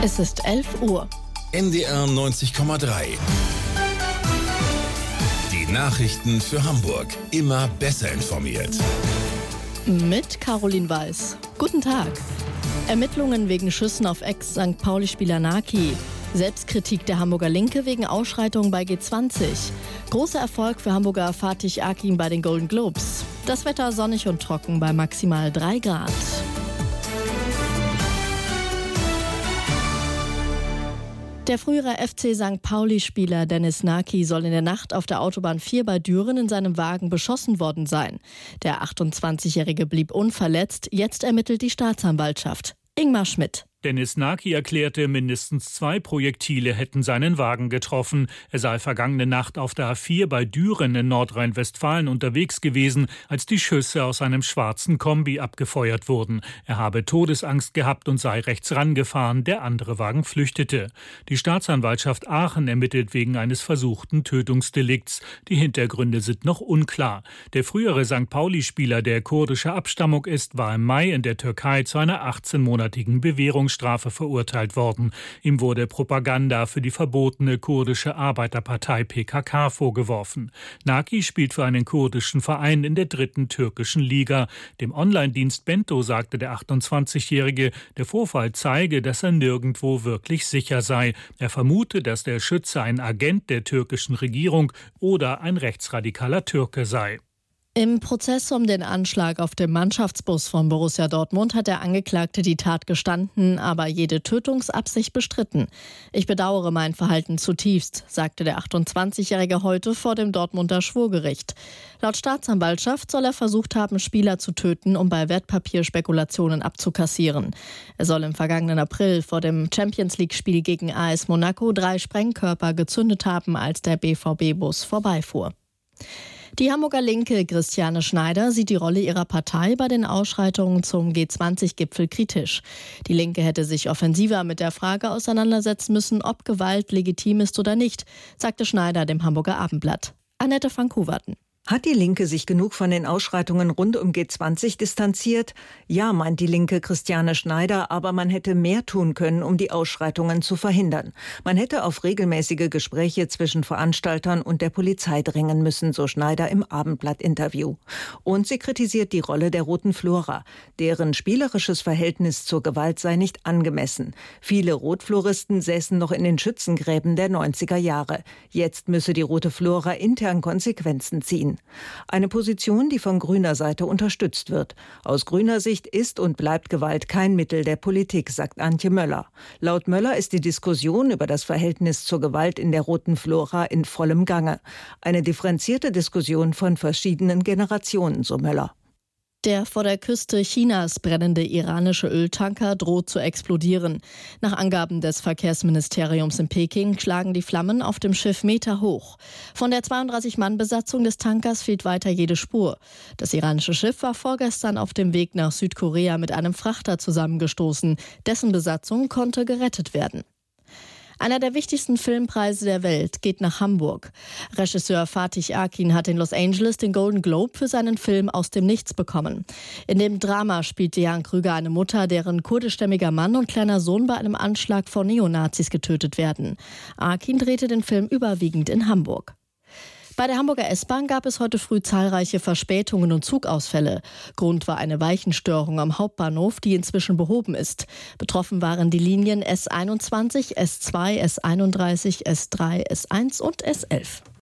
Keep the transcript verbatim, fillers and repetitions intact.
Es ist elf Uhr. N D R neunzig Komma drei. Die Nachrichten für Hamburg. Immer besser informiert. Mit Caroline Weiß. Guten Tag. Ermittlungen wegen Schüssen auf Ex-Sankt Pauli-Spieler Naki. Selbstkritik der Hamburger Linke wegen Ausschreitungen bei G zwanzig. Großer Erfolg für Hamburger Fatih Akin bei den Golden Globes. Das Wetter sonnig und trocken bei maximal drei Grad. Der frühere F C Sankt Pauli-Spieler Dennis Naki soll in der Nacht auf der Autobahn vier bei Düren in seinem Wagen beschossen worden sein. Der achtundzwanzigjährige blieb unverletzt. Jetzt ermittelt die Staatsanwaltschaft. Ingmar Schmidt. Dennis Naki erklärte, mindestens zwei Projektile hätten seinen Wagen getroffen. Er sei vergangene Nacht auf der A vier bei Düren in Nordrhein-Westfalen unterwegs gewesen, als die Schüsse aus einem schwarzen Kombi abgefeuert wurden. Er habe Todesangst gehabt und sei rechts rangefahren, der andere Wagen flüchtete. Die Staatsanwaltschaft Aachen ermittelt wegen eines versuchten Tötungsdelikts. Die Hintergründe sind noch unklar. Der frühere Sankt Pauli-Spieler, der kurdischer Abstammung ist, war im Mai in der Türkei zu einer achtzehnmonatigen Bewährung Strafe verurteilt worden. Ihm wurde Propaganda für die verbotene kurdische Arbeiterpartei P K K vorgeworfen. Naki spielt für einen kurdischen Verein in der dritten türkischen Liga. Dem Online-Dienst Bento sagte der achtundzwanzigjährige, der Vorfall zeige, dass er nirgendwo wirklich sicher sei. Er vermute, dass der Schütze ein Agent der türkischen Regierung oder ein rechtsradikaler Türke sei. Im Prozess um den Anschlag auf dem Mannschaftsbus von Borussia Dortmund hat der Angeklagte die Tat gestanden, aber jede Tötungsabsicht bestritten. Ich bedauere mein Verhalten zutiefst, sagte der achtundzwanzigjährige heute vor dem Dortmunder Schwurgericht. Laut Staatsanwaltschaft soll er versucht haben, Spieler zu töten, um bei Wertpapierspekulationen abzukassieren. Er soll im vergangenen April vor dem Champions-League-Spiel gegen A S Monaco drei Sprengkörper gezündet haben, als der B V B-Bus vorbeifuhr. Die Hamburger Linke Christiane Schneider sieht die Rolle ihrer Partei bei den Ausschreitungen zum G zwanzig-Gipfel kritisch. Die Linke hätte sich offensiver mit der Frage auseinandersetzen müssen, ob Gewalt legitim ist oder nicht, sagte Schneider dem Hamburger Abendblatt. Annette van Koeverten. Hat die Linke sich genug von den Ausschreitungen rund um G zwanzig distanziert? Ja, meint die Linke Christiane Schneider, aber man hätte mehr tun können, um die Ausschreitungen zu verhindern. Man hätte auf regelmäßige Gespräche zwischen Veranstaltern und der Polizei drängen müssen, so Schneider im Abendblatt-Interview. Und sie kritisiert die Rolle der Roten Flora. Deren spielerisches Verhältnis zur Gewalt sei nicht angemessen. Viele Rotfloristen säßen noch in den Schützengräben der neunziger Jahre. Jetzt müsse die Rote Flora intern Konsequenzen ziehen. Eine Position, die von grüner Seite unterstützt wird. Aus grüner Sicht ist und bleibt Gewalt kein Mittel der Politik, sagt Antje Möller. Laut Möller ist die Diskussion über das Verhältnis zur Gewalt in der Roten Flora in vollem Gange. Eine differenzierte Diskussion von verschiedenen Generationen, so Möller. Der vor der Küste Chinas brennende iranische Öltanker droht zu explodieren. Nach Angaben des Verkehrsministeriums in Peking schlagen die Flammen auf dem Schiff Meter hoch. Von der zweiunddreißig-Mann-Besatzung des Tankers fehlt weiter jede Spur. Das iranische Schiff war vorgestern auf dem Weg nach Südkorea mit einem Frachter zusammengestoßen. Dessen Besatzung konnte gerettet werden. Einer der wichtigsten Filmpreise der Welt geht nach Hamburg. Regisseur Fatih Akin hat in Los Angeles den Golden Globe für seinen Film Aus dem Nichts bekommen. In dem Drama spielt Diane Krüger eine Mutter, deren kurdischstämmiger Mann und kleiner Sohn bei einem Anschlag von Neonazis getötet werden. Akin drehte den Film überwiegend in Hamburg. Bei der Hamburger S-Bahn gab es heute früh zahlreiche Verspätungen und Zugausfälle. Grund war eine Weichenstörung am Hauptbahnhof, die inzwischen behoben ist. Betroffen waren die Linien S einundzwanzig, S zwei, S einunddreißig, S drei, S eins und S elf.